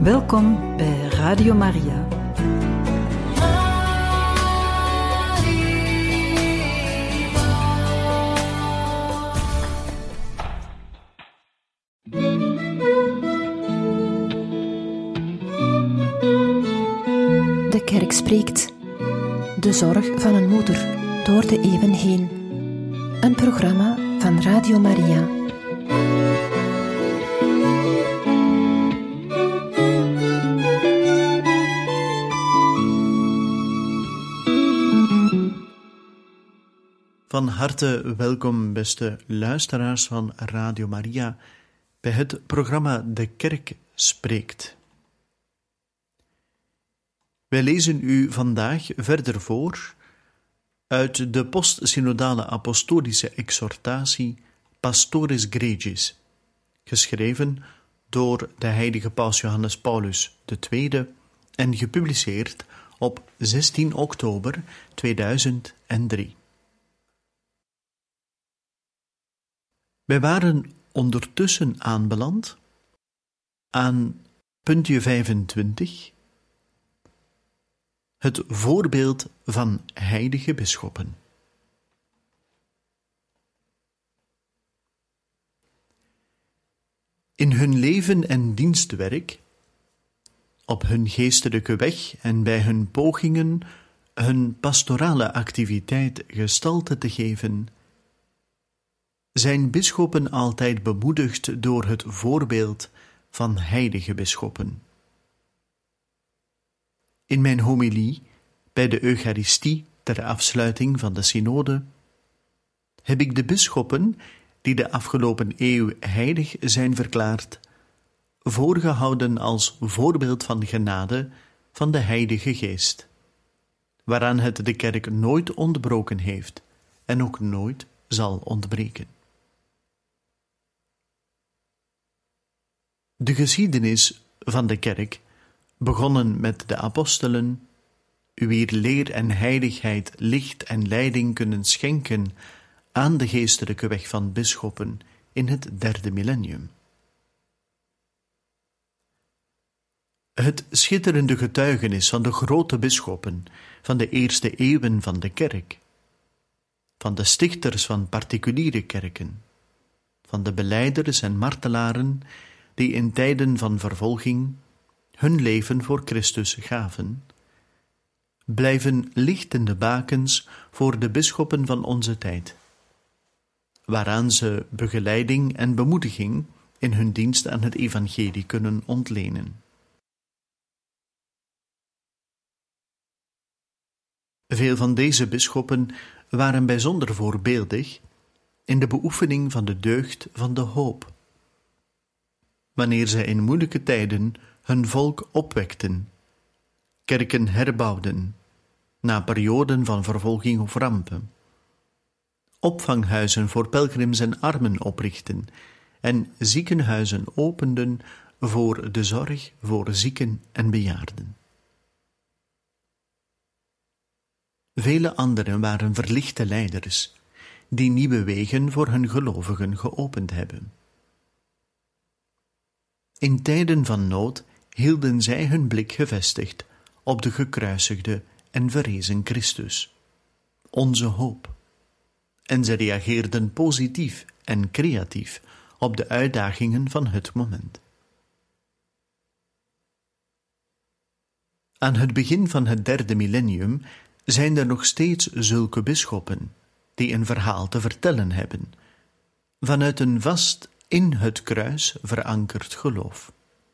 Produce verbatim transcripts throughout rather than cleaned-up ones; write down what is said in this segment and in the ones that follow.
Welkom bij Radio Maria. De kerk spreekt. De zorg van een moeder door de eeuwen heen. Een programma van Radio Maria. Van harte welkom, beste luisteraars van Radio Maria, bij het programma De Kerk Spreekt. Wij lezen u vandaag verder voor uit de postsynodale apostolische exhortatie Pastoris Gregis, geschreven door de heilige paus Johannes Paulus de Tweede en gepubliceerd op zestien oktober tweeduizend drie. Wij waren ondertussen aanbeland aan puntje vijfentwintig, het voorbeeld van heilige bisschoppen. In hun leven en dienstwerk, op hun geestelijke weg en bij hun pogingen hun pastorale activiteit gestalte te geven, zijn bisschoppen altijd bemoedigd door het voorbeeld van heilige bisschoppen. In mijn homilie bij de Eucharistie ter afsluiting van de synode heb ik de bisschoppen, die de afgelopen eeuw heilig zijn verklaard, voorgehouden als voorbeeld van genade van de Heilige Geest, waaraan het de kerk nooit ontbroken heeft en ook nooit zal ontbreken. De geschiedenis van de kerk, begonnen met de apostelen, wier leer en heiligheid licht en leiding kunnen schenken aan de geestelijke weg van bisschoppen in het derde millennium. Het schitterende getuigenis van de grote bisschoppen van de eerste eeuwen van de kerk, van de stichters van particuliere kerken, van de belijders en martelaren die in tijden van vervolging hun leven voor Christus gaven, blijven lichtende bakens voor de bisschoppen van onze tijd, waaraan ze begeleiding en bemoediging in hun dienst aan het evangelie kunnen ontlenen. Veel van deze bisschoppen waren bijzonder voorbeeldig in de beoefening van de deugd van de hoop, wanneer zij in moeilijke tijden hun volk opwekten, kerken herbouwden, na perioden van vervolging of rampen, opvanghuizen voor pelgrims en armen oprichten en ziekenhuizen openden voor de zorg voor zieken en bejaarden. Vele anderen waren verlichte leiders, die nieuwe wegen voor hun gelovigen geopend hebben. In tijden van nood hielden zij hun blik gevestigd op de gekruisigde en verrezen Christus, onze hoop, en ze reageerden positief en creatief op de uitdagingen van het moment. Aan het begin van het derde millennium zijn er nog steeds zulke bisschoppen die een verhaal te vertellen hebben, vanuit een vast in het kruis verankerd geloof.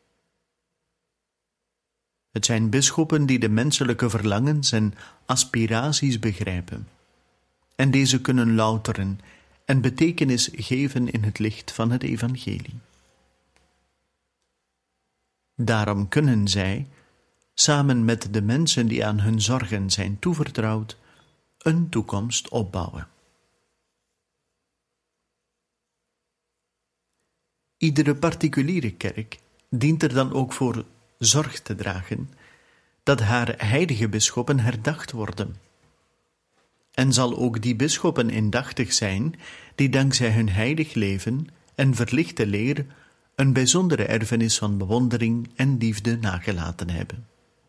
Het zijn bisschoppen die de menselijke verlangens en aspiraties begrijpen, en deze kunnen louteren en betekenis geven in het licht van het evangelie. Daarom kunnen zij, samen met de mensen die aan hun zorgen zijn toevertrouwd, een toekomst opbouwen. Iedere particuliere kerk dient er dan ook voor zorg te dragen dat haar heilige bisschoppen herdacht worden. En zal ook die bisschoppen indachtig zijn die dankzij hun heilig leven en verlichte leer een bijzondere erfenis van bewondering en liefde nagelaten hebben.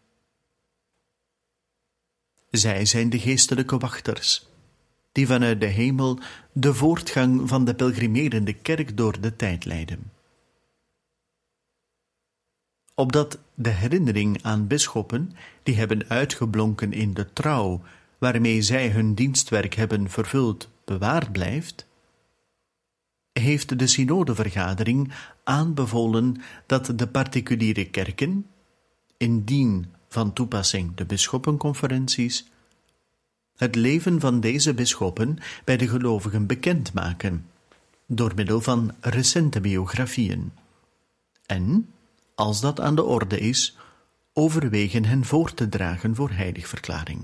Zij zijn de geestelijke wachters, die vanuit de hemel de voortgang van de pelgrimerende kerk door de tijd leiden. Opdat de herinnering aan bisschoppen, die hebben uitgeblonken in de trouw waarmee zij hun dienstwerk hebben vervuld, bewaard blijft, heeft de synodevergadering aanbevolen dat de particuliere kerken, indien van toepassing de bisschoppenconferenties, het leven van deze bisschoppen bij de gelovigen bekendmaken, door middel van recente biografieën, en, als dat aan de orde is, overwegen hen voor te dragen voor heiligverklaring.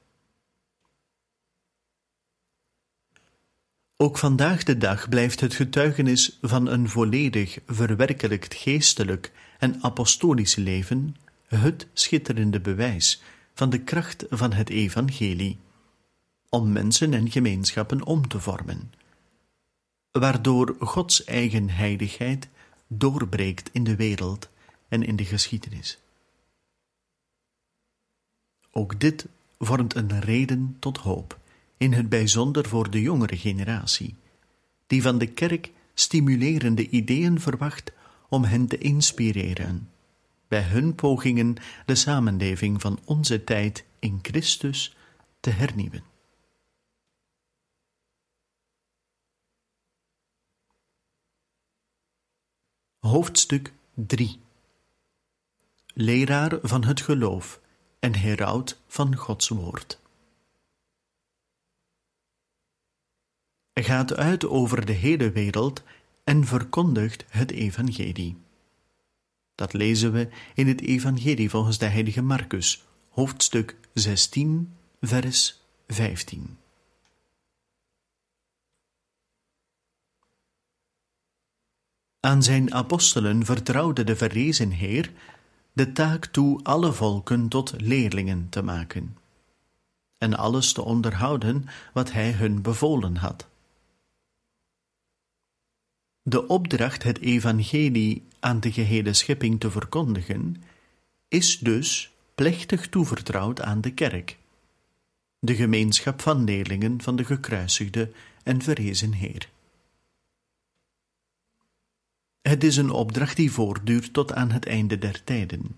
Ook vandaag de dag blijft het getuigenis van een volledig verwerkelijkt geestelijk en apostolisch leven het schitterende bewijs van de kracht van het evangelie, om mensen en gemeenschappen om te vormen, waardoor Gods eigen heiligheid doorbreekt in de wereld en in de geschiedenis. Ook dit vormt een reden tot hoop, in het bijzonder voor de jongere generatie, die van de kerk stimulerende ideeën verwacht om hen te inspireren, bij hun pogingen de samenleving van onze tijd in Christus te hernieuwen. Hoofdstuk drie. Leraar van het geloof en heraut van Gods woord. Gaat uit over de hele wereld en verkondigt het evangelie. Dat lezen we in het evangelie volgens de heilige Marcus, hoofdstuk zestien, vers vijftien. Aan zijn apostelen vertrouwde de verrezen Heer de taak toe alle volken tot leerlingen te maken en alles te onderhouden wat hij hun bevolen had. De opdracht het evangelie aan de gehele schepping te verkondigen is dus plechtig toevertrouwd aan de kerk, de gemeenschap van leerlingen van de gekruisigde en verrezen Heer. Het is een opdracht die voortduurt tot aan het einde der tijden.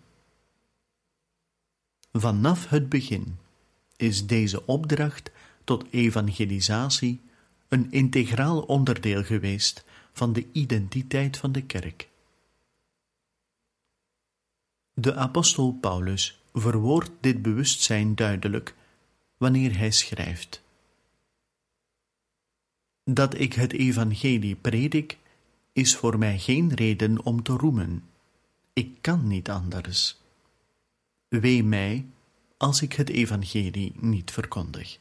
Vanaf het begin is deze opdracht tot evangelisatie een integraal onderdeel geweest van de identiteit van de kerk. De apostel Paulus verwoordt dit bewustzijn duidelijk wanneer hij schrijft: Dat ik het evangelie predik, is voor mij geen reden om te roemen. Ik kan niet anders. Wee mij als ik het evangelie niet verkondig.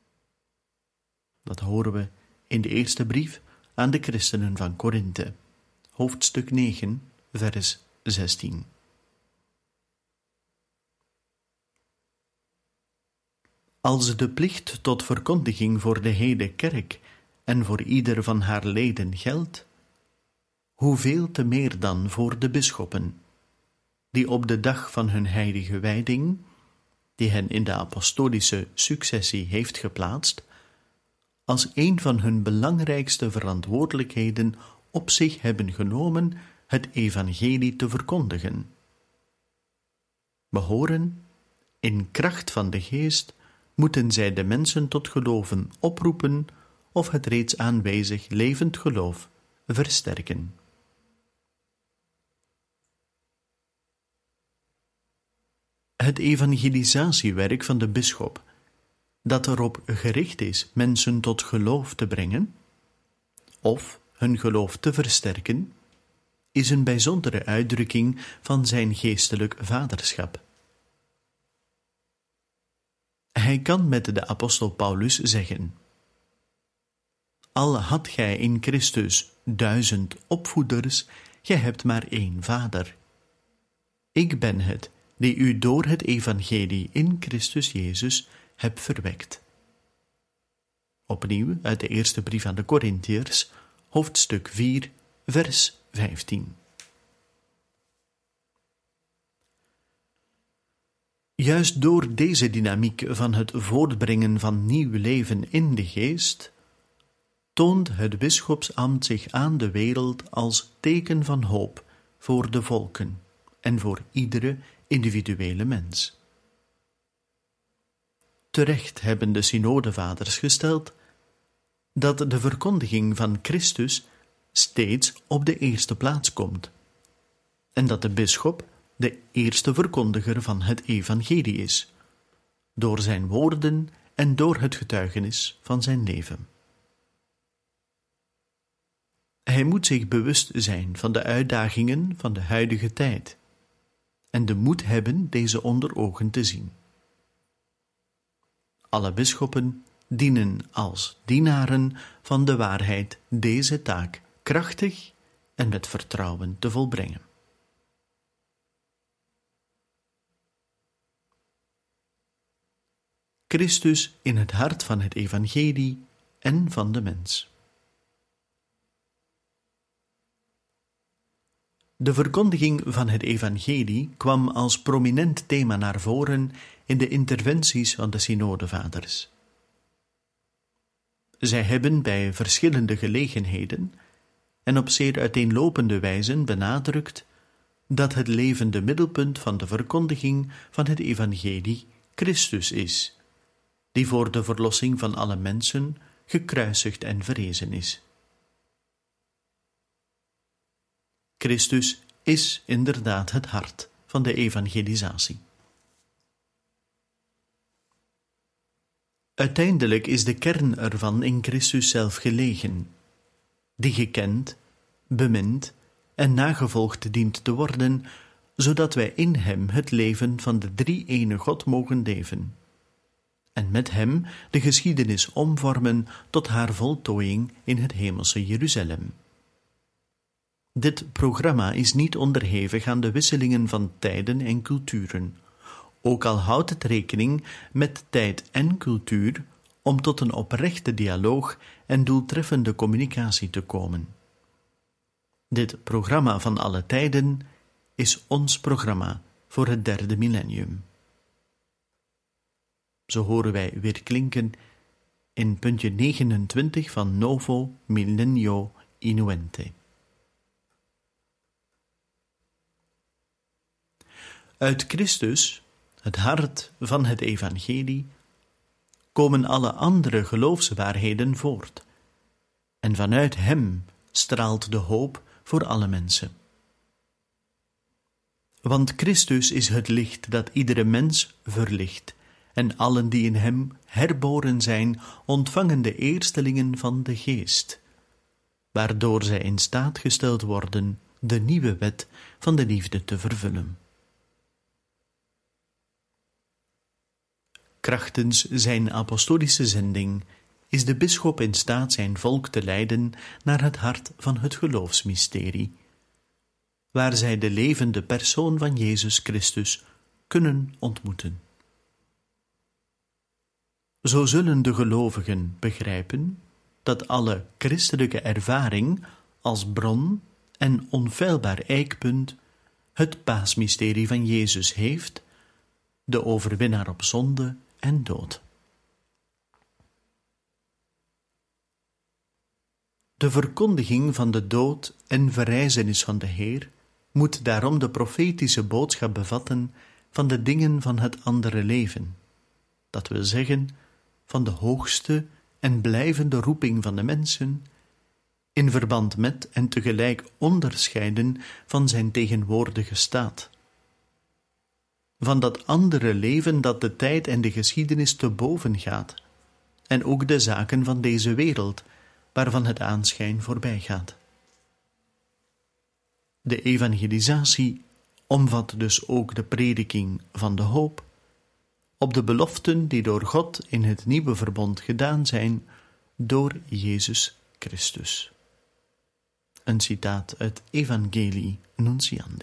Dat horen we in de eerste brief aan de christenen van Korinthe, hoofdstuk negen, vers zestien. Als de plicht tot verkondiging voor de hele kerk en voor ieder van haar leden geldt, hoeveel te meer dan voor de bisschoppen, die op de dag van hun heilige wijding, die hen in de apostolische successie heeft geplaatst, als een van hun belangrijkste verantwoordelijkheden op zich hebben genomen het evangelie te verkondigen. Behoren, in kracht van de geest, moeten zij de mensen tot geloven oproepen of het reeds aanwezig levend geloof versterken. Het evangelisatiewerk van de bisschop, dat erop gericht is mensen tot geloof te brengen, of hun geloof te versterken, is een bijzondere uitdrukking van zijn geestelijk vaderschap. Hij kan met de apostel Paulus zeggen: Al had gij in Christus duizend opvoeders, gij hebt maar één vader. Ik ben het die u door het evangelie in Christus Jezus heb verwekt. Opnieuw uit de eerste brief aan de Korintiërs, hoofdstuk vier, vers vijftien. Juist door deze dynamiek van het voortbrengen van nieuw leven in de geest, toont het bisschopsambt zich aan de wereld als teken van hoop voor de volken en voor iedere individuele mens. Terecht hebben de synodevaders gesteld dat de verkondiging van Christus steeds op de eerste plaats komt en dat de bisschop de eerste verkondiger van het evangelie is, door zijn woorden en door het getuigenis van zijn leven. Hij moet zich bewust zijn van de uitdagingen van de huidige tijd en de moed hebben deze onder ogen te zien. Alle bisschoppen dienen als dienaren van de waarheid deze taak krachtig en met vertrouwen te volbrengen. Christus in het hart van het evangelie en van de mens. De verkondiging van het evangelie kwam als prominent thema naar voren in de interventies van de synodevaders. Zij hebben bij verschillende gelegenheden en op zeer uiteenlopende wijze benadrukt dat het levende middelpunt van de verkondiging van het evangelie Christus is, die voor de verlossing van alle mensen gekruisigd en verrezen is. Christus is inderdaad het hart van de evangelisatie. Uiteindelijk is de kern ervan in Christus zelf gelegen, die gekend, bemind en nagevolgd dient te worden, zodat wij in hem het leven van de drie-ene God mogen leven, en met hem de geschiedenis omvormen tot haar voltooiing in het hemelse Jeruzalem. Dit programma is niet onderhevig aan de wisselingen van tijden en culturen, ook al houdt het rekening met tijd en cultuur om tot een oprechte dialoog en doeltreffende communicatie te komen. Dit programma van alle tijden is ons programma voor het derde millennium. Zo horen wij weer klinken in puntje negenentwintig van Novo Millennio Innuente. Uit Christus, het hart van het evangelie, komen alle andere geloofswaarheden voort, en vanuit hem straalt de hoop voor alle mensen. Want Christus is het licht dat iedere mens verlicht, en allen die in hem herboren zijn, ontvangen de eerstelingen van de geest, waardoor zij in staat gesteld worden de nieuwe wet van de liefde te vervullen. Krachtens zijn apostolische zending is de bisschop in staat zijn volk te leiden naar het hart van het geloofsmysterie, waar zij de levende persoon van Jezus Christus kunnen ontmoeten. Zo zullen de gelovigen begrijpen dat alle christelijke ervaring als bron en onfeilbaar eikpunt het paasmysterie van Jezus heeft, de overwinnaar op zonde en dood. De verkondiging van de dood en verrijzenis van de Heer moet daarom de profetische boodschap bevatten van de dingen van het andere leven, dat wil zeggen, van de hoogste en blijvende roeping van de mensen, in verband met en tegelijk onderscheiden van zijn tegenwoordige staat. Van dat andere leven dat de tijd en de geschiedenis te boven gaat, en ook de zaken van deze wereld, waarvan het aanschijn voorbij gaat. De evangelisatie omvat dus ook de prediking van de hoop, op de beloften die door God in het nieuwe verbond gedaan zijn door Jezus Christus. Een citaat uit Evangelii Nuntiandi.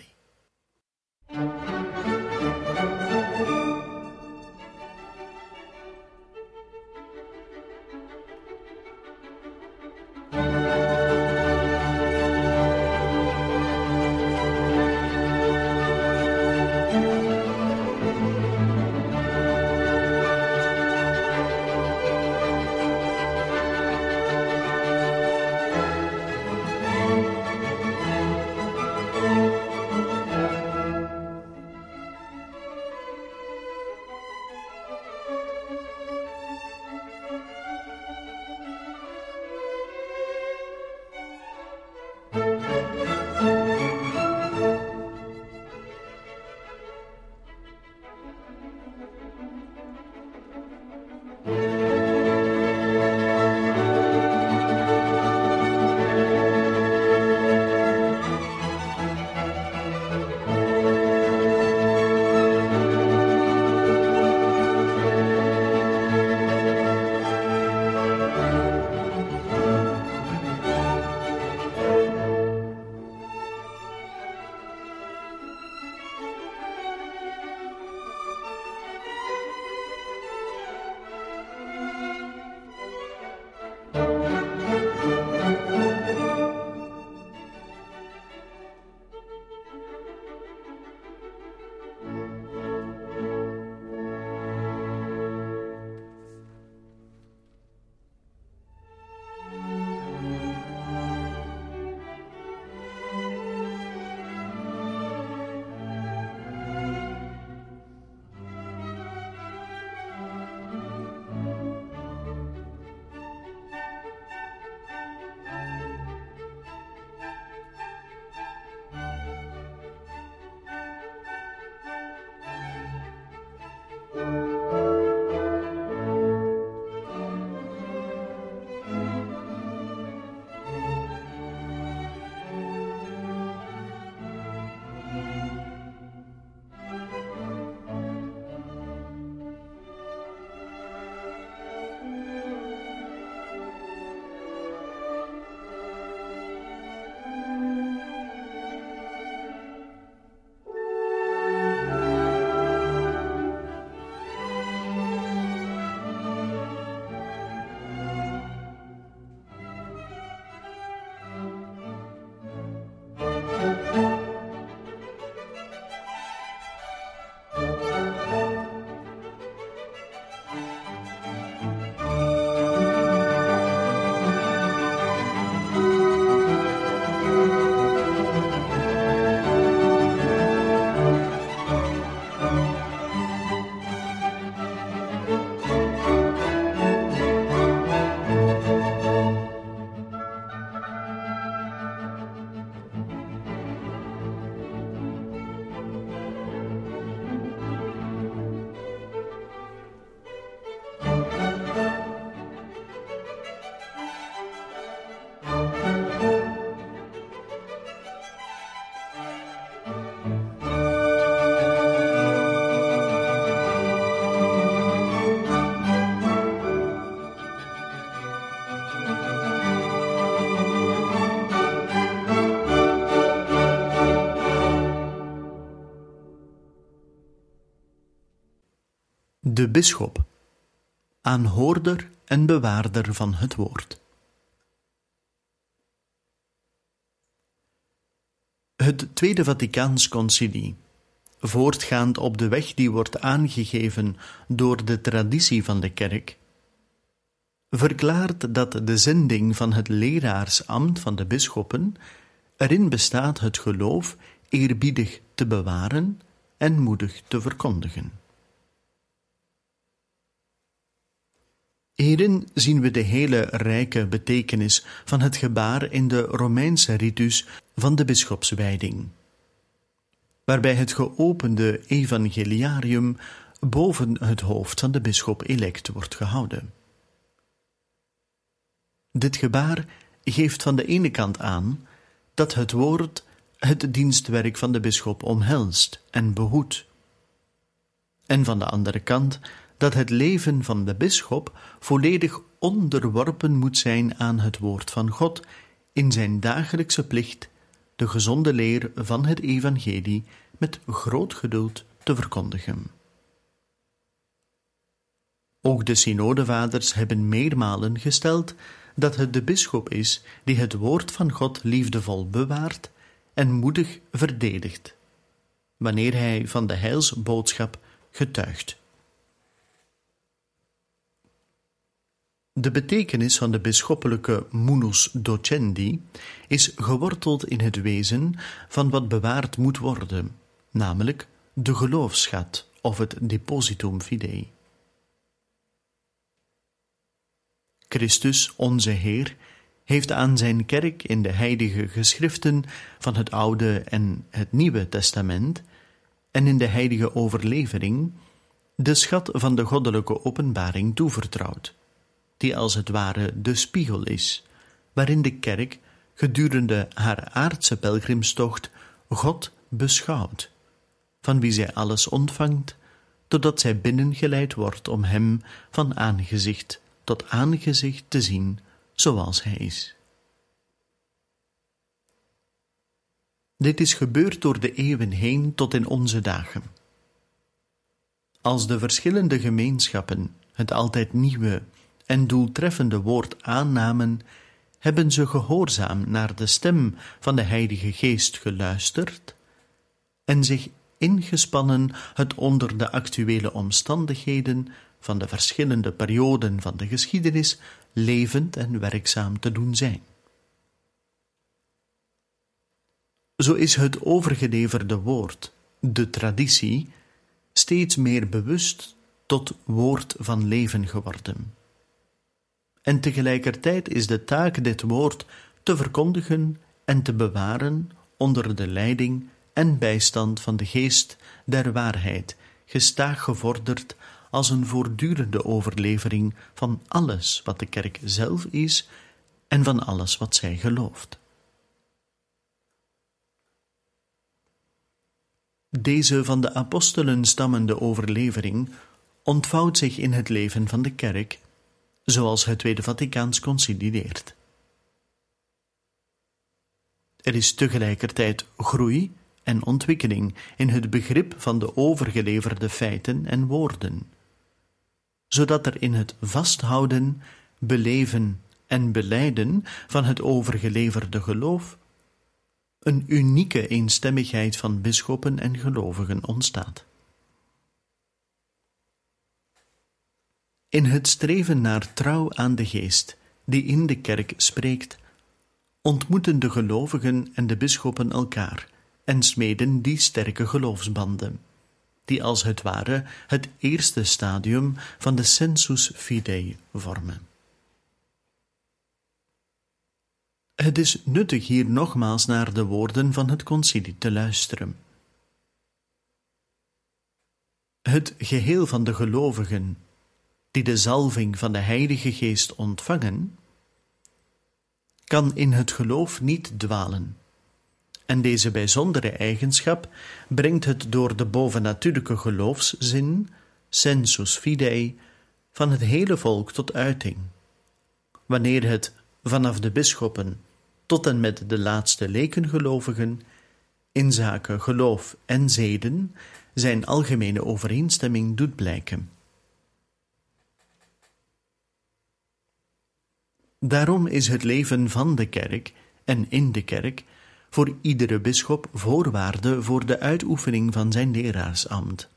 De bisschop, aanhoorder en bewaarder van het woord. Het Tweede Vaticaans Concilie, voortgaand op de weg die wordt aangegeven door de traditie van de kerk, verklaart dat de zending van het leraarsambt van de bisschoppen erin bestaat het geloof eerbiedig te bewaren en moedig te verkondigen. Hierin zien we de hele rijke betekenis van het gebaar in de Romeinse ritus van de bisschopswijding, waarbij het geopende evangeliarium boven het hoofd van de bisschop-elect wordt gehouden. Dit gebaar geeft van de ene kant aan dat het woord het dienstwerk van de bisschop omhelst en behoedt, en van de andere kant dat het leven van de bisschop volledig onderworpen moet zijn aan het woord van God in zijn dagelijkse plicht de gezonde leer van het evangelie met groot geduld te verkondigen. Ook de synodevaders hebben meermalen gesteld dat het de bisschop is die het woord van God liefdevol bewaart en moedig verdedigt, wanneer hij van de heilsboodschap getuigt. De betekenis van de bisschoppelijke munus docendi is geworteld in het wezen van wat bewaard moet worden, namelijk de geloofsschat of het depositum fidei. Christus, onze Heer, heeft aan zijn kerk in de heilige geschriften van het Oude en het Nieuwe Testament en in de heilige overlevering de schat van de goddelijke openbaring toevertrouwd, die als het ware de spiegel is, waarin de kerk gedurende haar aardse pelgrimstocht God beschouwt, van wie zij alles ontvangt, totdat zij binnengeleid wordt om hem van aangezicht tot aangezicht te zien zoals hij is. Dit is gebeurd door de eeuwen heen tot in onze dagen. Als de verschillende gemeenschappen het altijd nieuwe en doeltreffende woord aannamen, hebben ze gehoorzaam naar de stem van de Heilige Geest geluisterd en zich ingespannen het onder de actuele omstandigheden van de verschillende perioden van de geschiedenis levend en werkzaam te doen zijn. Zo is het overgeleverde woord, de traditie, steeds meer bewust tot woord van leven geworden. En tegelijkertijd is de taak dit woord te verkondigen en te bewaren onder de leiding en bijstand van de geest der waarheid, gestaag gevorderd als een voortdurende overlevering van alles wat de kerk zelf is en van alles wat zij gelooft. Deze van de apostelen stammende overlevering ontvouwt zich in het leven van de kerk, zoals het Tweede Vaticaans Concilie leert. Er is tegelijkertijd groei en ontwikkeling in het begrip van de overgeleverde feiten en woorden, zodat er in het vasthouden, beleven en belijden van het overgeleverde geloof een unieke eenstemmigheid van bisschoppen en gelovigen ontstaat. In het streven naar trouw aan de geest die in de kerk spreekt, ontmoeten de gelovigen en de bisschoppen elkaar en smeden die sterke geloofsbanden, die als het ware het eerste stadium van de sensus fidei vormen. Het is nuttig hier nogmaals naar de woorden van het concilie te luisteren. Het geheel van de gelovigen, die de zalving van de Heilige Geest ontvangen, kan in het geloof niet dwalen. En deze bijzondere eigenschap brengt het door de bovennatuurlijke geloofszin, sensus fidei, van het hele volk tot uiting, wanneer het vanaf de bisschoppen tot en met de laatste lekengelovigen in zaken geloof en zeden zijn algemene overeenstemming doet blijken, Daarom is het leven van de kerk en in de kerk voor iedere bisschop voorwaarde voor de uitoefening van zijn leraarsambt.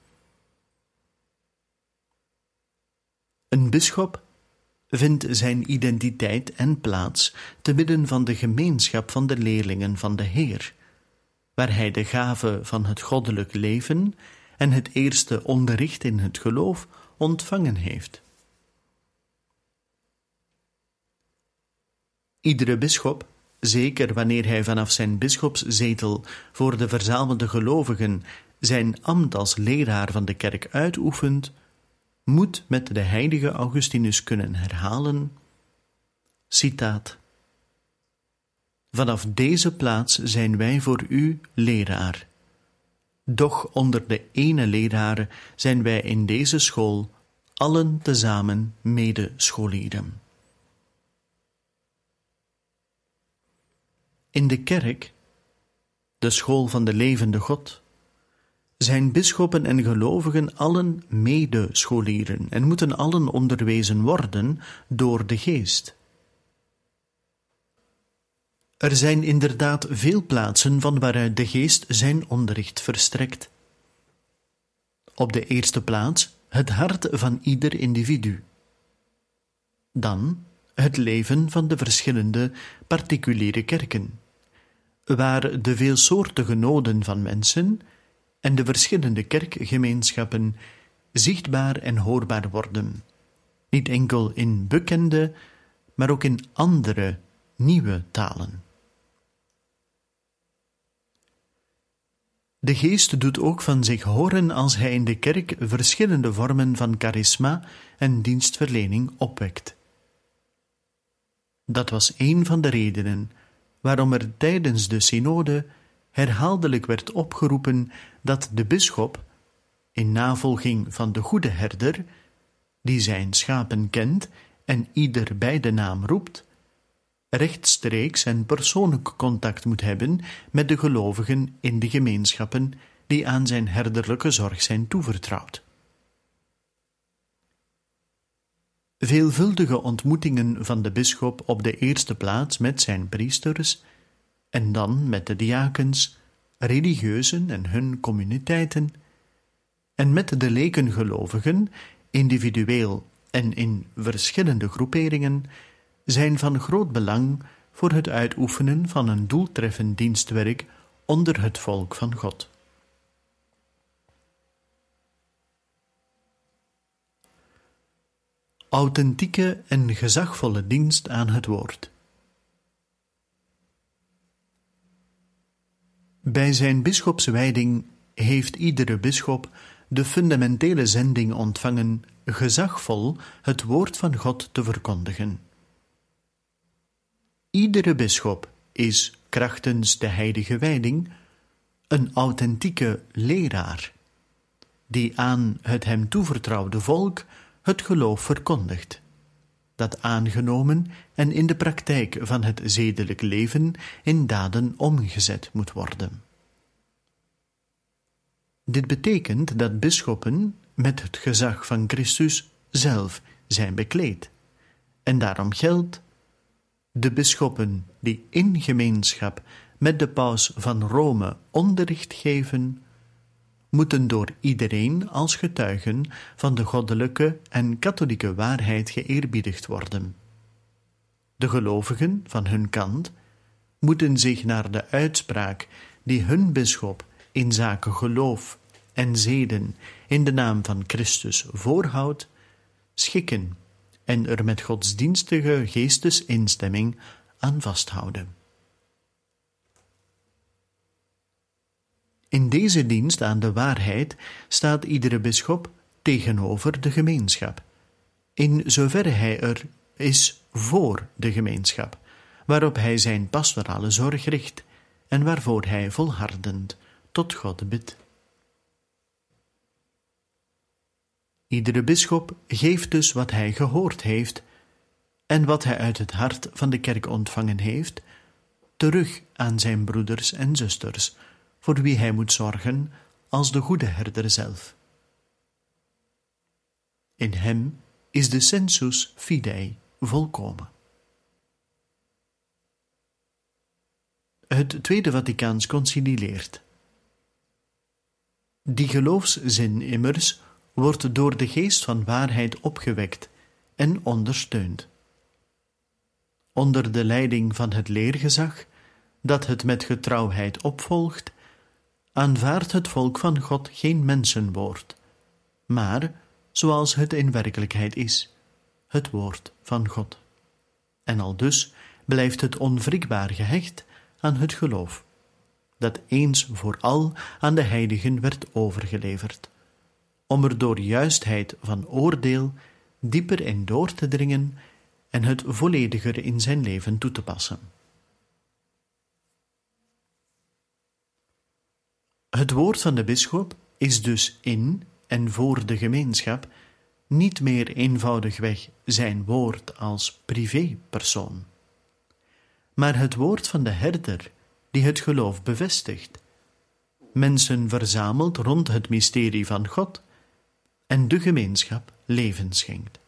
Een bisschop vindt zijn identiteit en plaats te midden van de gemeenschap van de leerlingen van de Heer, waar hij de gave van het goddelijk leven en het eerste onderricht in het geloof ontvangen heeft. Iedere bisschop, zeker wanneer hij vanaf zijn bisschopszetel voor de verzamelde gelovigen zijn ambt als leraar van de kerk uitoefent, moet met de heilige Augustinus kunnen herhalen, citaat, vanaf deze plaats zijn wij voor u leraar. Doch onder de ene leraar zijn wij in deze school allen tezamen medescholieren. In de kerk, de school van de levende God, zijn bisschoppen en gelovigen allen medescholieren en moeten allen onderwezen worden door de Geest. Er zijn inderdaad veel plaatsen van waaruit de Geest zijn onderricht verstrekt. Op de eerste plaats het hart van ieder individu. Dan het leven van de verschillende particuliere kerken, waar de veelsoortige noden van mensen en de verschillende kerkgemeenschappen zichtbaar en hoorbaar worden, niet enkel in bekende, maar ook in andere, nieuwe talen. De Geest doet ook van zich horen als hij in de kerk verschillende vormen van charisma en dienstverlening opwekt. Dat was een van de redenen waarom er tijdens de synode herhaaldelijk werd opgeroepen dat de bisschop, in navolging van de goede herder, die zijn schapen kent en ieder bij de naam roept, rechtstreeks en persoonlijk contact moet hebben met de gelovigen in de gemeenschappen die aan zijn herderlijke zorg zijn toevertrouwd. Veelvuldige ontmoetingen van de bisschop op de eerste plaats met zijn priesters en dan met de diakens, religieuzen en hun communiteiten en met de lekengelovigen, individueel en in verschillende groeperingen, zijn van groot belang voor het uitoefenen van een doeltreffend dienstwerk onder het volk van God. Authentieke en gezagvolle dienst aan het woord. Bij zijn bisschopswijding heeft iedere bisschop de fundamentele zending ontvangen gezagvol het woord van God te verkondigen. Iedere bisschop is, krachtens de heilige wijding, een authentieke leraar, die aan het hem toevertrouwde volk het geloof verkondigt, dat aangenomen en in de praktijk van het zedelijk leven in daden omgezet moet worden. Dit betekent dat bisschoppen met het gezag van Christus zelf zijn bekleed, en daarom geldt: de bisschoppen die in gemeenschap met de paus van Rome onderricht geven, moeten door iedereen als getuigen van de goddelijke en katholieke waarheid geëerbiedigd worden. De gelovigen van hun kant moeten zich naar de uitspraak die hun bisschop in zaken geloof en zeden in de naam van Christus voorhoudt, schikken en er met godsdienstige geestesinstemming aan vasthouden. In deze dienst aan de waarheid staat iedere bisschop tegenover de gemeenschap, in zoverre hij er is voor de gemeenschap, waarop hij zijn pastorale zorg richt en waarvoor hij volhardend tot God bidt. Iedere bisschop geeft dus wat hij gehoord heeft en wat hij uit het hart van de kerk ontvangen heeft, terug aan zijn broeders en zusters, voor wie hij moet zorgen als de goede herder zelf. In hem is de sensus fidei volkomen. Het Tweede Vaticaans Concilie leert: die geloofszin immers wordt door de geest van waarheid opgewekt en ondersteund. Onder de leiding van het leergezag, dat het met getrouwheid opvolgt, aanvaardt het volk van God geen mensenwoord, maar, zoals het in werkelijkheid is, het woord van God. En aldus blijft het onwrikbaar gehecht aan het geloof, dat eens voor al aan de heiligen werd overgeleverd, om er door juistheid van oordeel dieper in door te dringen en het vollediger in zijn leven toe te passen. Het woord van de bisschop is dus in en voor de gemeenschap niet meer eenvoudigweg zijn woord als privépersoon, maar het woord van de herder die het geloof bevestigt, mensen verzamelt rond het mysterie van God en de gemeenschap leven schenkt.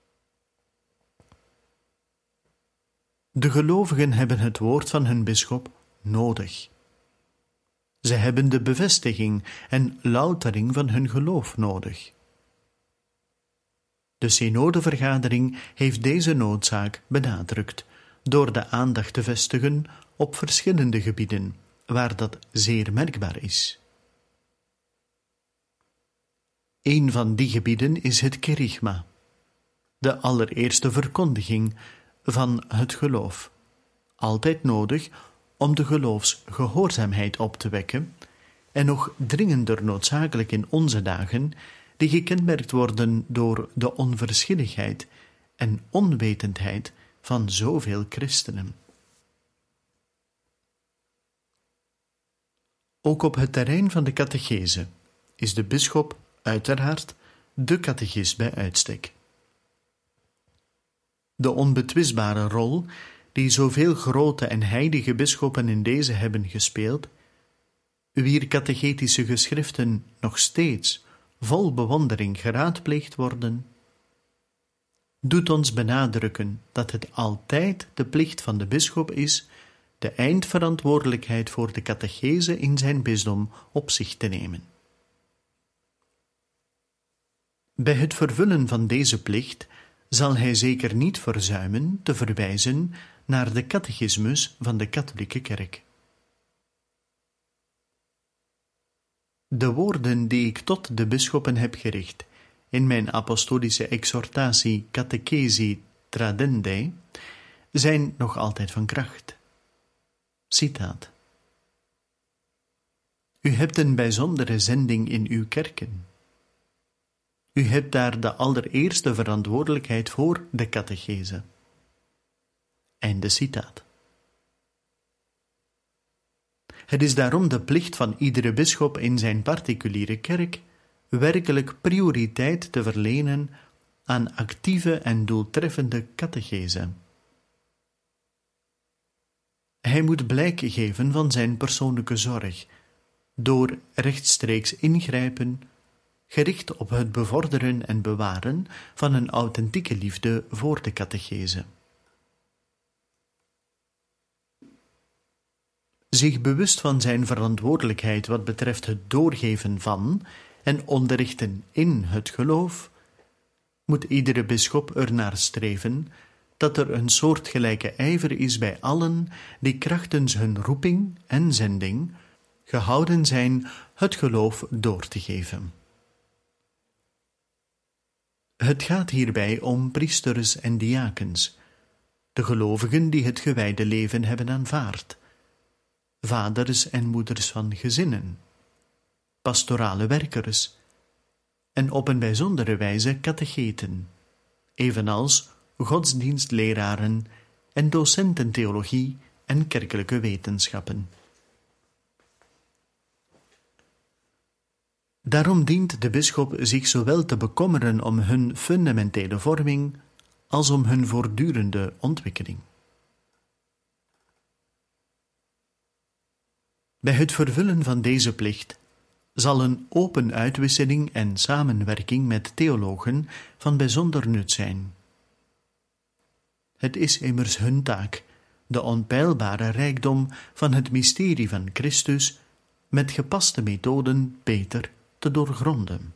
De gelovigen hebben het woord van hun bisschop nodig. Ze hebben de bevestiging en loutering van hun geloof nodig. De synodevergadering heeft deze noodzaak benadrukt door de aandacht te vestigen op verschillende gebieden waar dat zeer merkbaar is. Een van die gebieden is het kerygma, de allereerste verkondiging van het geloof, altijd nodig om de geloofsgehoorzaamheid op te wekken en nog dringender noodzakelijk in onze dagen, die gekenmerkt worden door de onverschilligheid en onwetendheid van zoveel christenen. Ook op het terrein van de catechese is de bisschop uiteraard de catechist bij uitstek. De onbetwistbare rol die zoveel grote en heilige bisschoppen in deze hebben gespeeld, wier catechetische geschriften nog steeds vol bewondering geraadpleegd worden, doet ons benadrukken dat het altijd de plicht van de bisschop is de eindverantwoordelijkheid voor de catechese in zijn bisdom op zich te nemen. Bij het vervullen van deze plicht zal hij zeker niet verzuimen te verwijzen naar de catechismus van de katholieke kerk. De woorden die ik tot de bisschoppen heb gericht in mijn apostolische exhortatie Catechesi Tradendae zijn nog altijd van kracht. Citaat: U hebt een bijzondere zending in uw kerken. U hebt daar de allereerste verantwoordelijkheid voor de catechese. Einde citaat. Het is daarom de plicht van iedere bisschop in zijn particuliere kerk werkelijk prioriteit te verlenen aan actieve en doeltreffende catechese. Hij moet blijk geven van zijn persoonlijke zorg, door rechtstreeks ingrijpen, gericht op het bevorderen en bewaren van een authentieke liefde voor de catechese. Zich bewust van zijn verantwoordelijkheid wat betreft het doorgeven van en onderrichten in het geloof, moet iedere bisschop ernaar streven dat er een soortgelijke ijver is bij allen die krachtens hun roeping en zending gehouden zijn het geloof door te geven. Het gaat hierbij om priesters en diakens, de gelovigen die het gewijde leven hebben aanvaard, vaders en moeders van gezinnen, pastorale werkers en op een bijzondere wijze catecheten, evenals godsdienstleraren en docenten theologie en kerkelijke wetenschappen. Daarom dient de bisschop zich zowel te bekommeren om hun fundamentele vorming als om hun voortdurende ontwikkeling. Bij het vervullen van deze plicht zal een open uitwisseling en samenwerking met theologen van bijzonder nut zijn. Het is immers hun taak de onpeilbare rijkdom van het mysterie van Christus met gepaste methoden beter te doorgronden.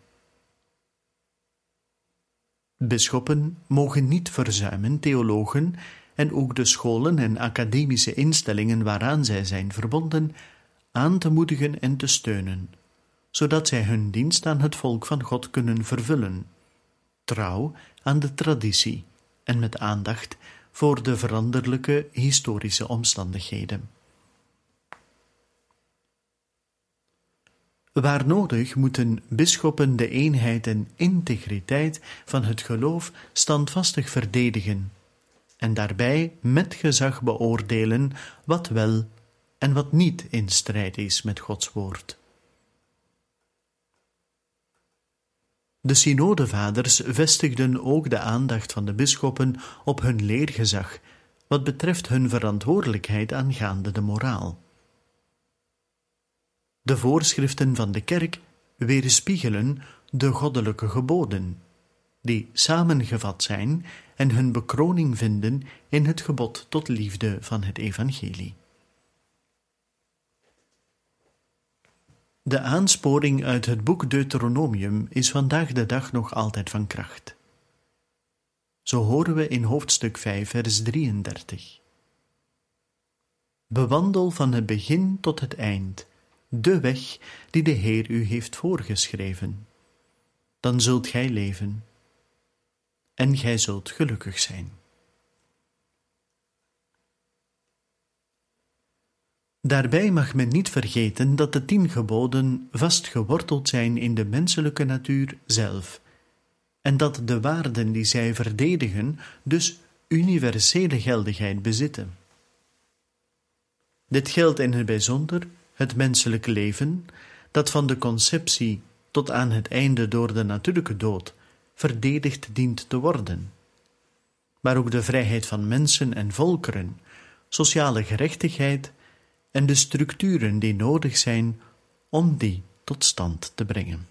Bisschoppen mogen niet verzuimen theologen en ook de scholen en academische instellingen waaraan zij zijn verbonden aan te moedigen en te steunen, zodat zij hun dienst aan het volk van God kunnen vervullen, trouw aan de traditie en met aandacht voor de veranderlijke historische omstandigheden. Waar nodig moeten bisschoppen de eenheid en integriteit van het geloof standvastig verdedigen en daarbij met gezag beoordelen wat wel en wat niet in strijd is met Gods woord. De synodevaders vestigden ook de aandacht van de bisschoppen op hun leergezag, wat betreft hun verantwoordelijkheid aangaande de moraal. De voorschriften van de kerk weerspiegelen de goddelijke geboden, die samengevat zijn en hun bekroning vinden in het gebod tot liefde van het evangelie. De aansporing uit het boek Deuteronomium is vandaag de dag nog altijd van kracht. Zo horen we in hoofdstuk vijf, vers drieëndertig. Bewandel van het begin tot het eind de weg die de Heer u heeft voorgeschreven. Dan zult gij leven en gij zult gelukkig zijn. Daarbij mag men niet vergeten dat de tien geboden vast geworteld zijn in de menselijke natuur zelf, en dat de waarden die zij verdedigen dus universele geldigheid bezitten. Dit geldt in het bijzonder het menselijk leven, dat van de conceptie tot aan het einde door de natuurlijke dood verdedigd dient te worden, maar ook de vrijheid van mensen en volkeren, sociale gerechtigheid en de structuren die nodig zijn om die tot stand te brengen.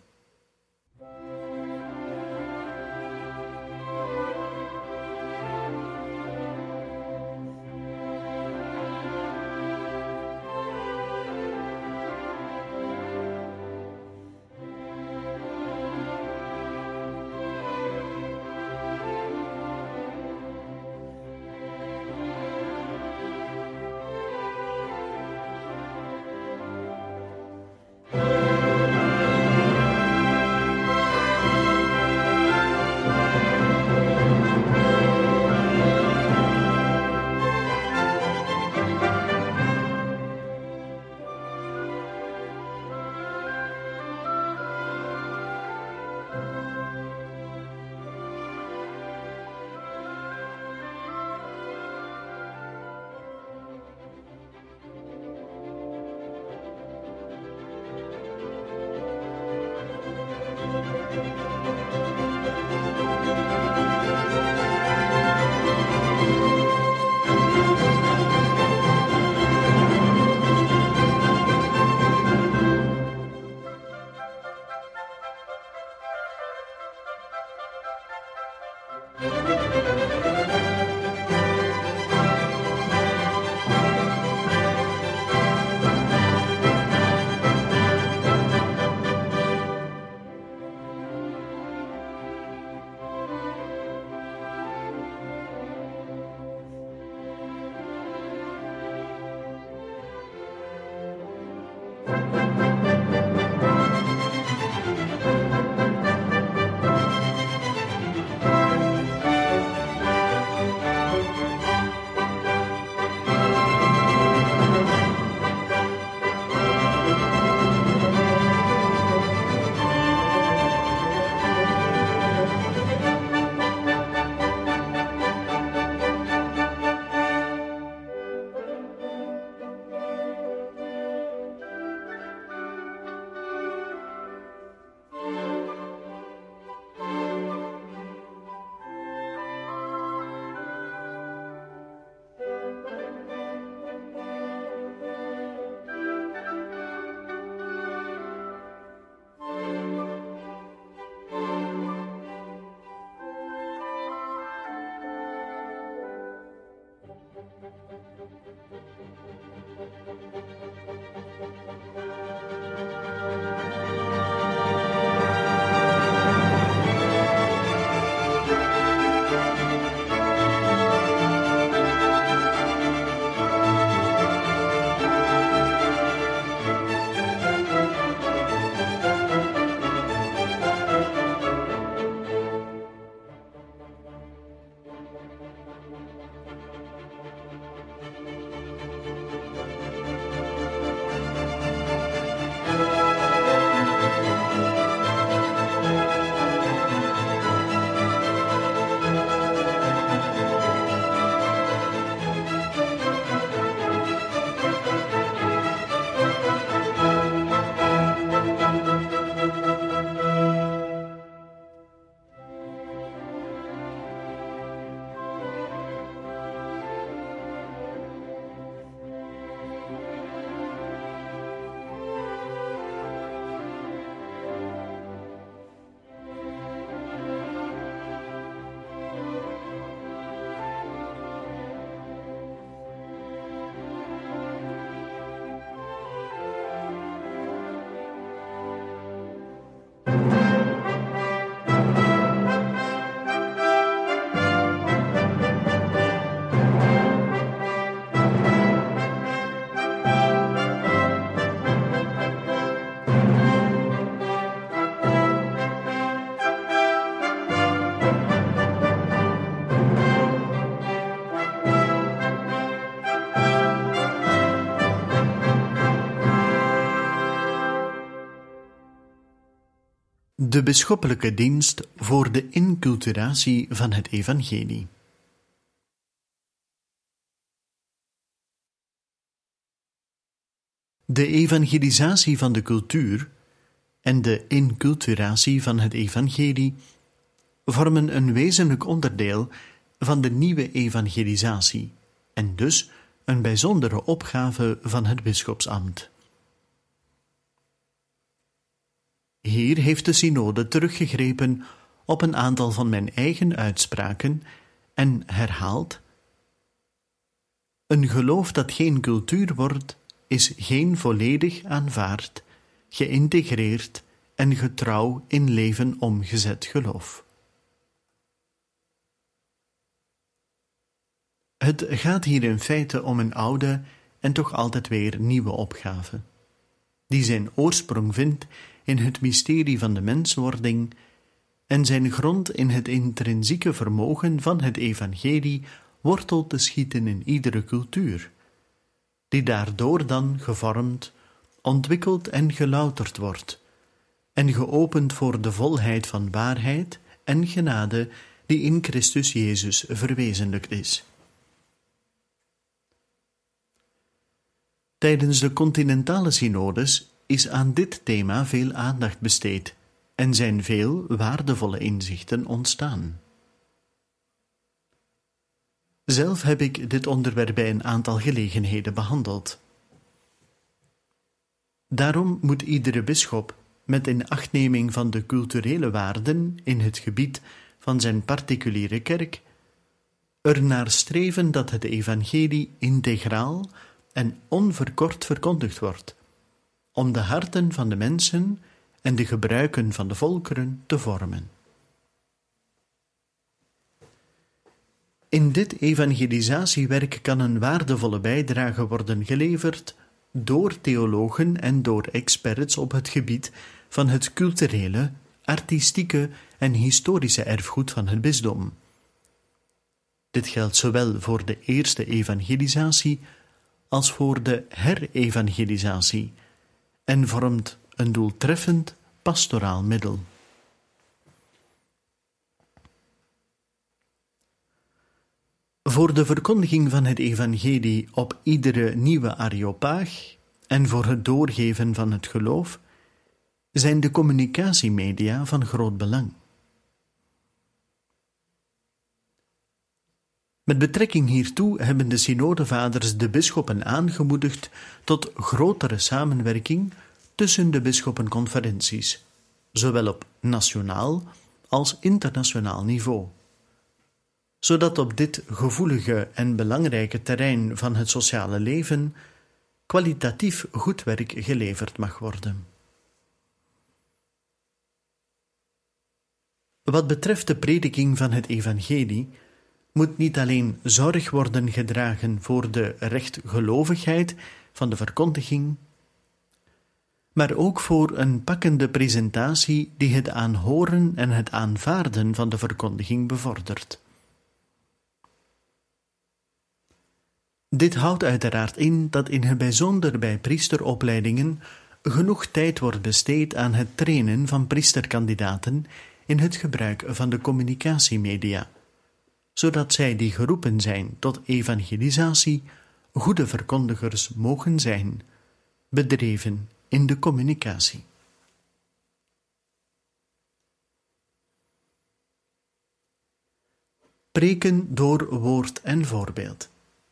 De bisschoppelijke dienst voor de inculturatie van het evangelie. De evangelisatie van de cultuur en de inculturatie van het evangelie vormen een wezenlijk onderdeel van de nieuwe evangelisatie en dus een bijzondere opgave van het bisschopsambt. Hier heeft de synode teruggegrepen op een aantal van mijn eigen uitspraken en herhaalt: een geloof dat geen cultuur wordt, is geen volledig aanvaard, geïntegreerd en getrouw in leven omgezet geloof. Het gaat hier in feite om een oude en toch altijd weer nieuwe opgave, die zijn oorsprong vindt in het mysterie van de menswording en zijn grond in het intrinsieke vermogen van het evangelie wortel te schieten in iedere cultuur, die daardoor dan gevormd, ontwikkeld en gelouterd wordt, en geopend voor de volheid van waarheid en genade die in Christus Jezus verwezenlijkt is. Tijdens de continentale synodes is aan dit thema veel aandacht besteed en zijn veel waardevolle inzichten ontstaan. Zelf heb ik dit onderwerp bij een aantal gelegenheden behandeld. Daarom moet iedere bisschop met inachtneming van de culturele waarden in het gebied van zijn particuliere kerk er naar streven dat het evangelie integraal en onverkort verkondigd wordt, om de harten van de mensen en de gebruiken van de volkeren te vormen. In dit evangelisatiewerk kan een waardevolle bijdrage worden geleverd door theologen en door experts op het gebied van het culturele, artistieke en historische erfgoed van het bisdom. Dit geldt zowel voor de eerste evangelisatie als voor de herevangelisatie en vormt een doeltreffend pastoraal middel. Voor de verkondiging van het evangelie op iedere nieuwe areopaag en voor het doorgeven van het geloof zijn de communicatiemedia van groot belang. Met betrekking hiertoe hebben de synodevaders de bisschoppen aangemoedigd tot grotere samenwerking tussen de bisschoppenconferenties, zowel op nationaal als internationaal niveau, zodat op dit gevoelige en belangrijke terrein van het sociale leven kwalitatief goed werk geleverd mag worden. Wat betreft de prediking van het evangelie moet niet alleen zorg worden gedragen voor de rechtgelovigheid van de verkondiging, maar ook voor een pakkende presentatie die het aanhoren en het aanvaarden van de verkondiging bevordert. Dit houdt uiteraard in dat in het bijzonder bij priesteropleidingen genoeg tijd wordt besteed aan het trainen van priesterkandidaten in het gebruik van de communicatiemedia, zodat zij die geroepen zijn tot evangelisatie goede verkondigers mogen zijn, bedreven in de communicatie. Preken door woord en voorbeeld.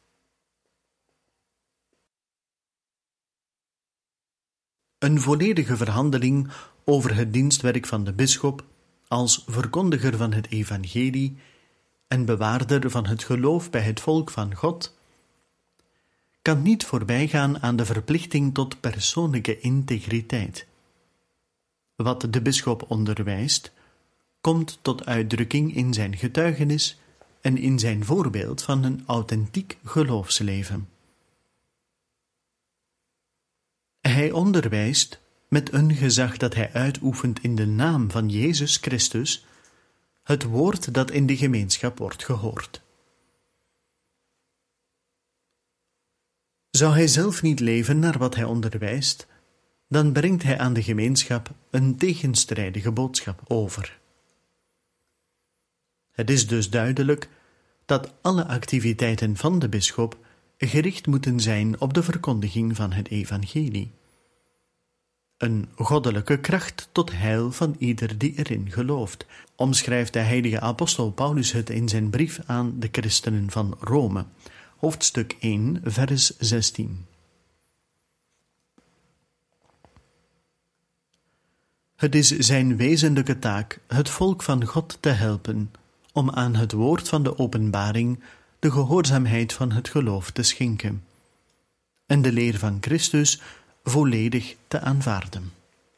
Een volledige verhandeling over het dienstwerk van de bisschop als verkondiger van het evangelie en bewaarder van het geloof bij het volk van God kan niet voorbijgaan aan de verplichting tot persoonlijke integriteit. Wat de bisschop onderwijst, komt tot uitdrukking in zijn getuigenis en in zijn voorbeeld van een authentiek geloofsleven. Hij onderwijst met een gezag dat hij uitoefent in de naam van Jezus Christus, het woord dat in de gemeenschap wordt gehoord. Zou hij zelf niet leven naar wat hij onderwijst, dan brengt hij aan de gemeenschap een tegenstrijdige boodschap over. Het is dus duidelijk dat alle activiteiten van de bisschop gericht moeten zijn op de verkondiging van het evangelie. Een goddelijke kracht tot heil van ieder die erin gelooft, omschrijft de heilige apostel Paulus het in zijn brief aan de christenen van Rome, hoofdstuk één, vers zestien. Het is zijn wezenlijke taak het volk van God te helpen om aan het woord van de openbaring de gehoorzaamheid van het geloof te schenken en de leer van Christus volledig te aanvaarden.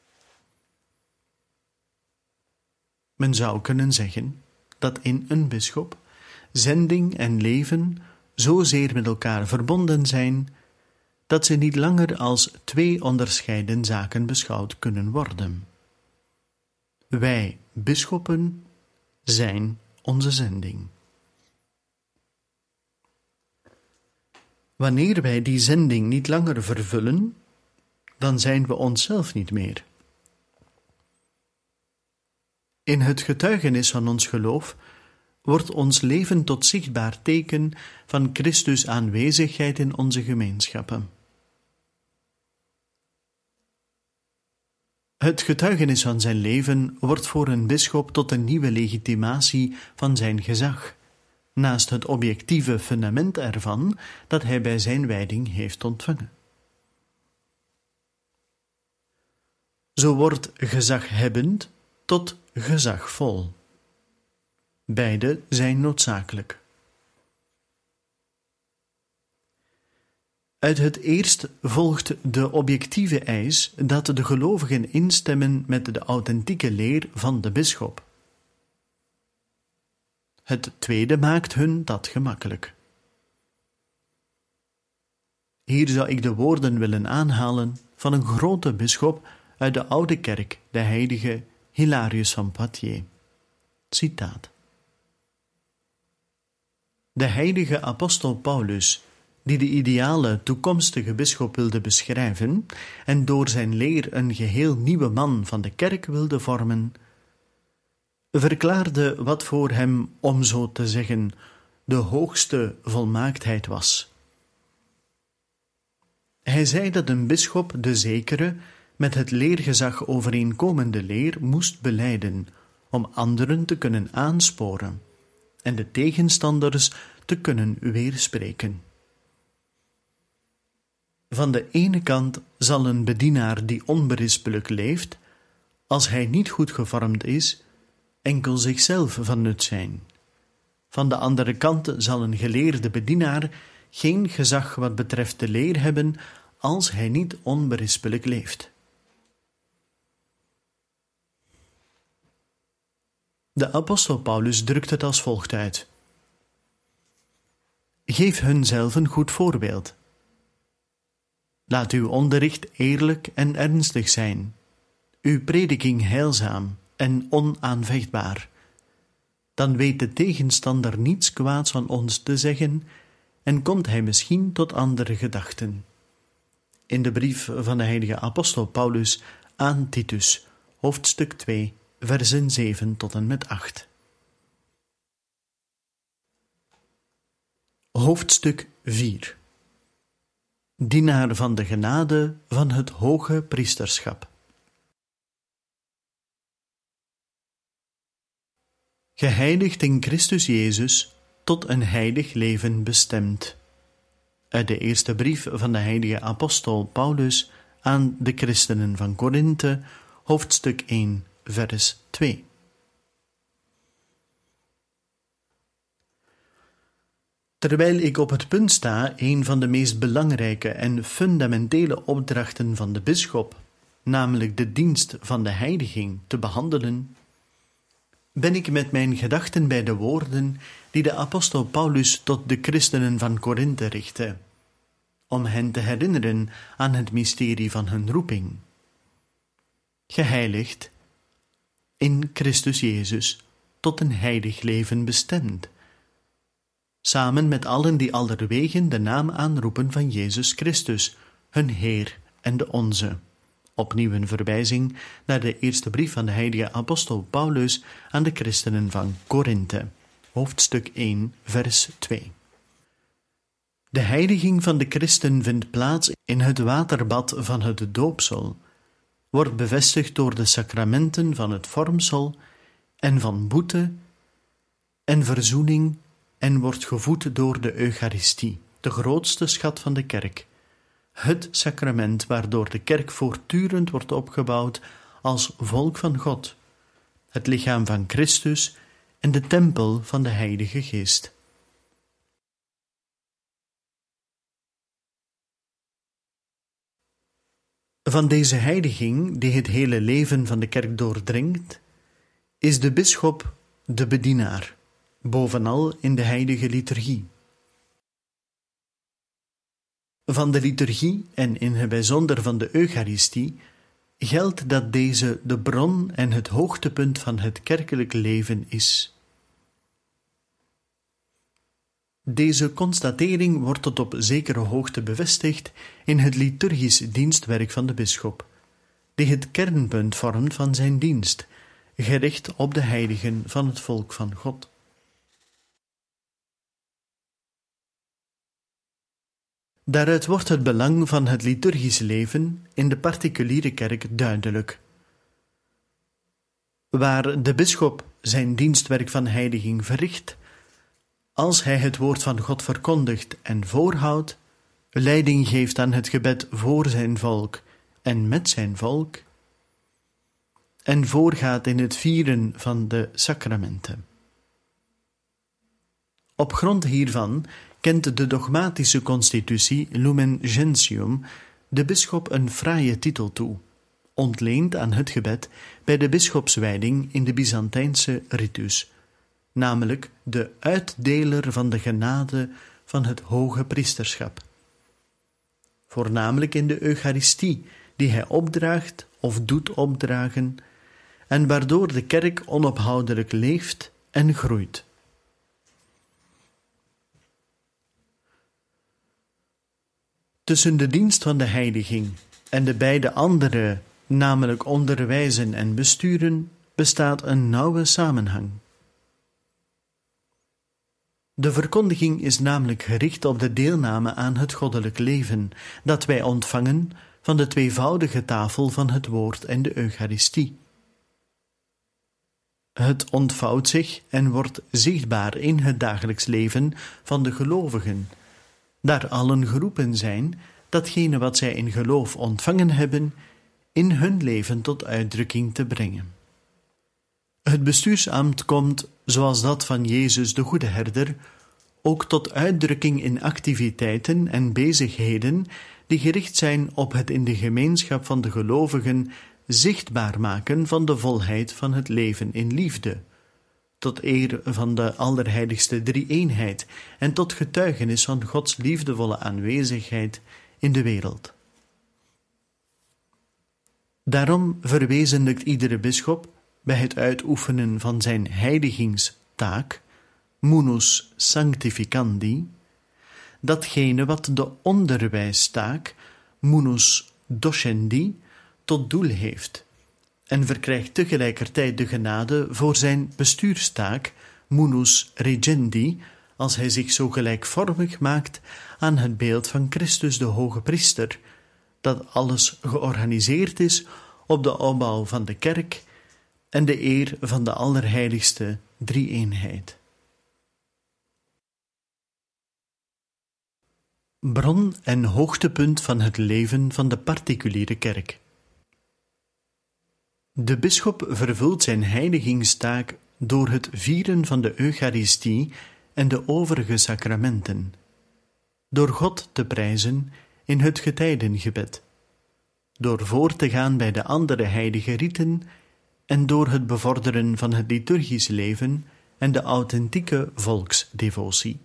Men zou kunnen zeggen dat in een bisschop zending en leven zozeer met elkaar verbonden zijn dat ze niet langer als twee onderscheiden zaken beschouwd kunnen worden. Wij, bisschoppen, zijn onze zending. Wanneer wij die zending niet langer vervullen, dan zijn we onszelf niet meer. In het getuigenis van ons geloof wordt ons leven tot zichtbaar teken van Christus' aanwezigheid in onze gemeenschappen. Het getuigenis van zijn leven wordt voor een bisschop tot een nieuwe legitimatie van zijn gezag, naast het objectieve fundament ervan dat hij bij zijn wijding heeft ontvangen. Zo wordt gezaghebbend tot gezagvol. Beide zijn noodzakelijk. Uit het eerst volgt de objectieve eis dat de gelovigen instemmen met de authentieke leer van de bisschop. Het tweede maakt hun dat gemakkelijk. Hier zou ik de woorden willen aanhalen van een grote bisschop uit de oude kerk, de heilige Hilarius van Poitiers. Citaat. De heilige apostel Paulus, die de ideale toekomstige bisschop wilde beschrijven en door zijn leer een geheel nieuwe man van de kerk wilde vormen, verklaarde wat voor hem, om zo te zeggen, de hoogste volmaaktheid was. Hij zei dat een bisschop de zekere, met het leergezag overeenkomende leer moest belijden, om anderen te kunnen aansporen en de tegenstanders te kunnen weerspreken. Van de ene kant zal een bedienaar die onberispelijk leeft, als hij niet goed gevormd is, enkel zichzelf van nut zijn. Van de andere kant zal een geleerde bedienaar geen gezag wat betreft de leer hebben, als hij niet onberispelijk leeft. De apostel Paulus drukt het als volgt uit. Geef hun zelf een goed voorbeeld. Laat uw onderricht eerlijk en ernstig zijn, uw prediking heilzaam en onaanvechtbaar. Dan weet de tegenstander niets kwaads van ons te zeggen en komt hij misschien tot andere gedachten. In de brief van de heilige apostel Paulus aan Titus, hoofdstuk twee, versen zeven tot en met acht. Hoofdstuk vier. Dienaar van de genade van het hoge priesterschap. Geheiligd in Christus Jezus, tot een heilig leven bestemd. Uit de eerste brief van de heilige apostel Paulus aan de christenen van Korinthe, hoofdstuk één, vers twee. Terwijl ik op het punt sta een van de meest belangrijke en fundamentele opdrachten van de bisschop, namelijk de dienst van de heiliging, te behandelen, ben ik met mijn gedachten bij de woorden die de apostel Paulus tot de christenen van Korinthe richtte, om hen te herinneren aan het mysterie van hun roeping. Geheiligd in Christus Jezus, tot een heilig leven bestemd, samen met allen die allerwegen de naam aanroepen van Jezus Christus, hun Heer en de onze, Opnieuw een verwijzing naar de eerste brief van de heilige apostel Paulus aan de christenen van Korinthe, hoofdstuk één, vers twee. De heiliging van de christen vindt plaats in het waterbad van het doopsel, wordt bevestigd door de sacramenten van het vormsel en van boete en verzoening en wordt gevoed door de Eucharistie, de grootste schat van de kerk, het sacrament waardoor de kerk voortdurend wordt opgebouwd als volk van God, het lichaam van Christus en de tempel van de Heilige Geest. Van deze heiliging, die het hele leven van de kerk doordringt, is de bisschop de bedienaar, bovenal in de heilige liturgie. Van de liturgie en in het bijzonder van de Eucharistie geldt dat deze de bron en het hoogtepunt van het kerkelijk leven is. Deze constatering wordt tot op zekere hoogte bevestigd in het liturgisch dienstwerk van de bisschop, die het kernpunt vormt van zijn dienst, gericht op de heiligen van het volk van God. Daaruit wordt het belang van het liturgisch leven in de particuliere kerk duidelijk. Waar de bisschop zijn dienstwerk van heiliging verricht, als hij het woord van God verkondigt en voorhoudt, leiding geeft aan het gebed voor zijn volk en met zijn volk, en voorgaat in het vieren van de sacramenten. Op grond hiervan kent de dogmatische constitutie Lumen Gentium de bisschop een fraaie titel toe, ontleend aan het gebed bij de bisschopswijding in de Byzantijnse ritus, namelijk de uitdeler van de genade van het hoge priesterschap. Voornamelijk in de Eucharistie, die hij opdraagt of doet opdragen, en waardoor de kerk onophoudelijk leeft en groeit. Tussen de dienst van de heiliging en de beide andere, namelijk onderwijzen en besturen, bestaat een nauwe samenhang. De verkondiging is namelijk gericht op de deelname aan het goddelijk leven, dat wij ontvangen van de tweevoudige tafel van het woord en de Eucharistie. Het ontvouwt zich en wordt zichtbaar in het dagelijks leven van de gelovigen, daar allen geroepen zijn datgene wat zij in geloof ontvangen hebben, in hun leven tot uitdrukking te brengen. Het bestuursambt komt, zoals dat van Jezus de goede herder, ook tot uitdrukking in activiteiten en bezigheden die gericht zijn op het in de gemeenschap van de gelovigen zichtbaar maken van de volheid van het leven in liefde, tot eer van de allerheiligste drie-eenheid en tot getuigenis van Gods liefdevolle aanwezigheid in de wereld. Daarom verwezenlijkt iedere bisschop bij het uitoefenen van zijn heiligingstaak, munus sanctificandi, datgene wat de onderwijstaak, munus docendi, tot doel heeft, en verkrijgt tegelijkertijd de genade voor zijn bestuurstaak, munus regendi, als hij zich zo gelijkvormig maakt aan het beeld van Christus de hoge priester, dat alles georganiseerd is op de opbouw van de kerk en de eer van de allerheiligste drie-eenheid. Bron en hoogtepunt van het leven van de particuliere kerk. De bisschop vervult zijn heiligingstaak door het vieren van de Eucharistie en de overige sacramenten, door God te prijzen in het getijdengebed, door voor te gaan bij de andere heilige riten en door het bevorderen van het liturgisch leven en de authentieke volksdevotie.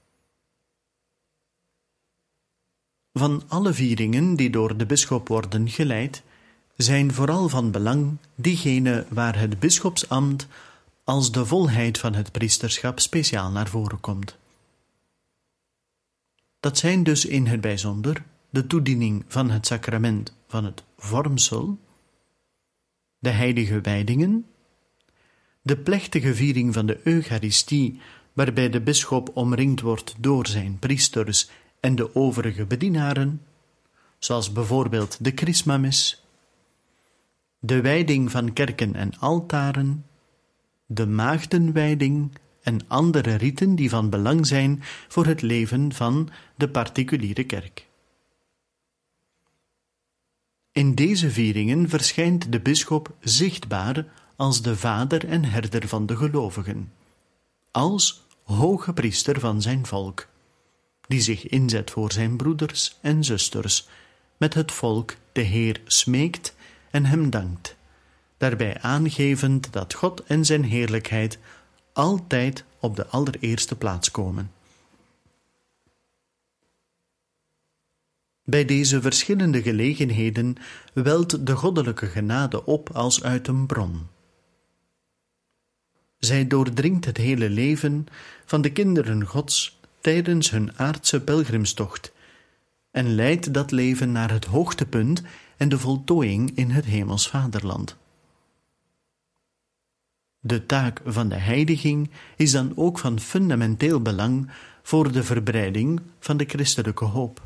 Van alle vieringen die door de bisschop worden geleid, zijn vooral van belang diegene waar het bisschopsambt als de volheid van het priesterschap speciaal naar voren komt. Dat zijn dus in het bijzonder de toediening van het sacrament van het vormsel, de heilige wijdingen, de plechtige viering van de Eucharistie, waarbij de bisschop omringd wordt door zijn priesters en de overige bedienaren, zoals bijvoorbeeld de Chrismamis, de wijding van kerken en altaren, de maagdenwijding en andere riten die van belang zijn voor het leven van de particuliere kerk. In deze vieringen verschijnt de bisschop zichtbaar als de vader en herder van de gelovigen, als hoge priester van zijn volk, die zich inzet voor zijn broeders en zusters, met het volk de Heer smeekt en hem dankt, daarbij aangevend dat God en zijn heerlijkheid altijd op de allereerste plaats komen. Bij deze verschillende gelegenheden welt de goddelijke genade op als uit een bron. Zij doordringt het hele leven van de kinderen Gods tijdens hun aardse pelgrimstocht en leidt dat leven naar het hoogtepunt en de voltooiing in het hemels vaderland. De taak van de heiliging is dan ook van fundamenteel belang voor de verbreiding van de christelijke hoop.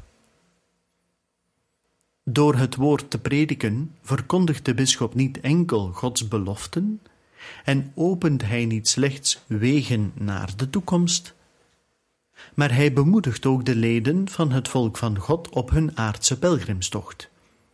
Door het woord te prediken verkondigt de bisschop niet enkel Gods beloften en opent hij niet slechts wegen naar de toekomst, maar hij bemoedigt ook de leden van het volk van God op hun aardse pelgrimstocht.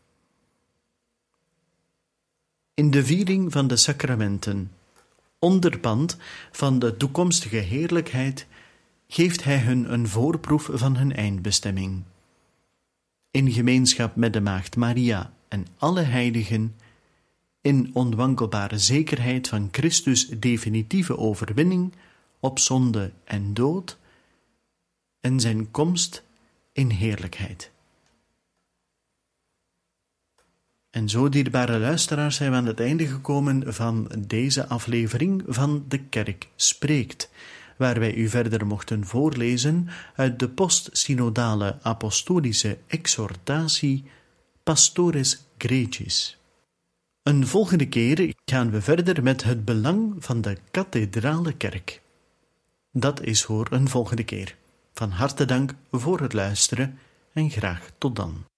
In de viering van de sacramenten, onderpand van de toekomstige heerlijkheid, geeft hij hun een voorproef van hun eindbestemming. In gemeenschap met de Maagd Maria en alle heiligen, in onwankelbare zekerheid van Christus' definitieve overwinning op zonde en dood en zijn komst in heerlijkheid. En zo, dierbare luisteraars, zijn we aan het einde gekomen van deze aflevering van De Kerk Spreekt, waar wij u verder mochten voorlezen uit de postsynodale apostolische exhortatie Pastores Gregis. Een volgende keer gaan we verder met het belang van de kathedrale kerk. Dat is voor een volgende keer. Van harte dank voor het luisteren en graag tot dan.